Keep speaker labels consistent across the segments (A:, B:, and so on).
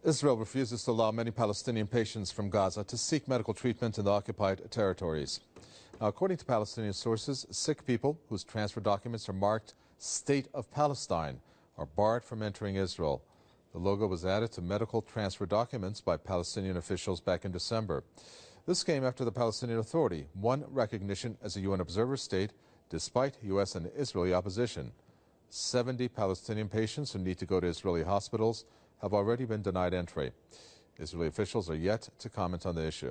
A: Israel refuses to allow many Palestinian patients from Gaza to seek medical treatment in the occupied territories. Now, according to Palestinian sources, sick people whose transfer documents are marked State of Palestine are barred from entering Israel. The logo was added to medical transfer documents by Palestinian officials back in December. This came after the Palestinian Authority won recognition as a UN observer state despite U.S. and Israeli opposition. 70 Palestinian patients who need to go to Israeli hospitals have already been denied entry. Israeli officials are yet to comment on the issue.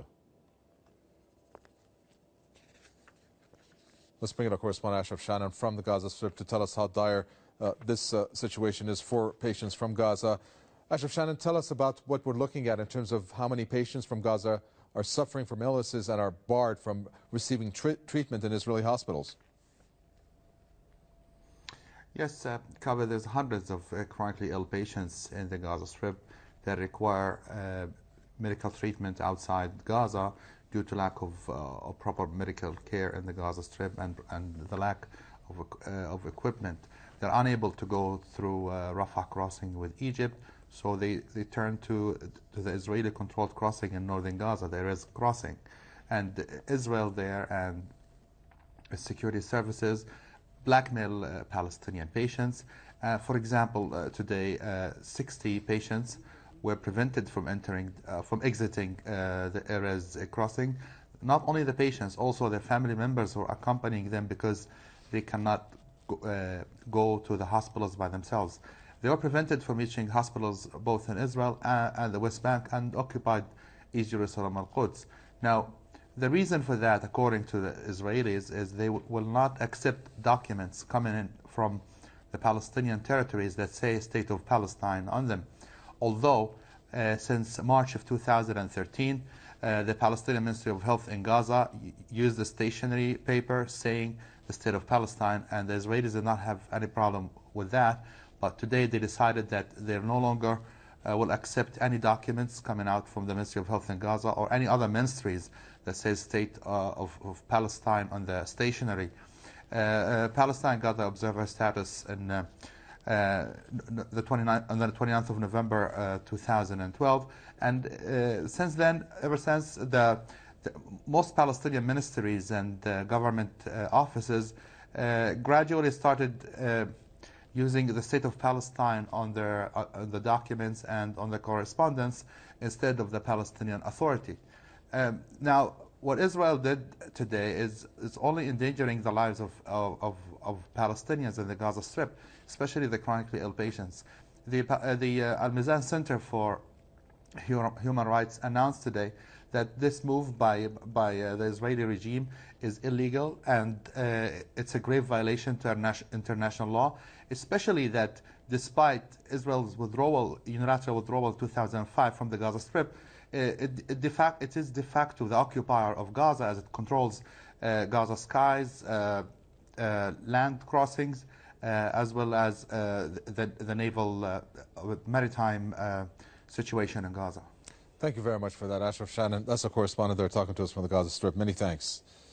A: Let's bring in our correspondent Ashraf Shannon from the Gaza Strip to tell us how dire this situation is for patients from Gaza. Ashraf Shannon, tell us about what we're looking at in terms of how many patients from Gaza are suffering from illnesses and are barred from receiving treatment in Israeli hospitals.
B: Yes, Kaveh, there's hundreds of chronically ill patients in the Gaza Strip that require medical treatment outside Gaza due to lack of proper medical care in the Gaza Strip and the lack of equipment. They're unable to go through Rafah crossing with Egypt, so they turn to the Israeli-controlled crossing in northern Gaza. There is crossing, and Israel there and security services blackmail Palestinian patients. For example, today 60 patients were prevented from exiting the Erez crossing. Not only the patients, also their family members were accompanying them because they cannot go to the hospitals by themselves. They were prevented from reaching hospitals both in Israel and the West Bank and occupied East Jerusalem and Quds. Now, the reason for that, according to the Israelis, is they will not accept documents coming in from the Palestinian territories that say State of Palestine on them. Although, since March of 2013, the Palestinian Ministry of Health in Gaza used a stationery paper saying the State of Palestine, and the Israelis did not have any problem with that. But today they decided that they no longer will accept any documents coming out from the Ministry of Health in Gaza or any other ministries that says State of Palestine on the stationery. Palestine got the observer status in on the 29th of November 2012, and since then, ever since, most Palestinian ministries and government offices gradually started using the State of Palestine on the documents and on the correspondence instead of the Palestinian Authority. Now, what Israel did today is only endangering the lives of Palestinians in the Gaza Strip, especially the chronically ill patients. The Al-Mizan Center for Human Rights announced today that this move by the Israeli regime is illegal and it's a grave violation to international law, especially that despite Israel's unilateral withdrawal in 2005 from the Gaza Strip, it is de facto the occupier of Gaza, as it controls Gaza skies, land crossings, as well as the naval maritime situation in Gaza.
A: Thank you very much for that, Ashraf Shannon. That's a correspondent there talking to us from the Gaza Strip. Many thanks.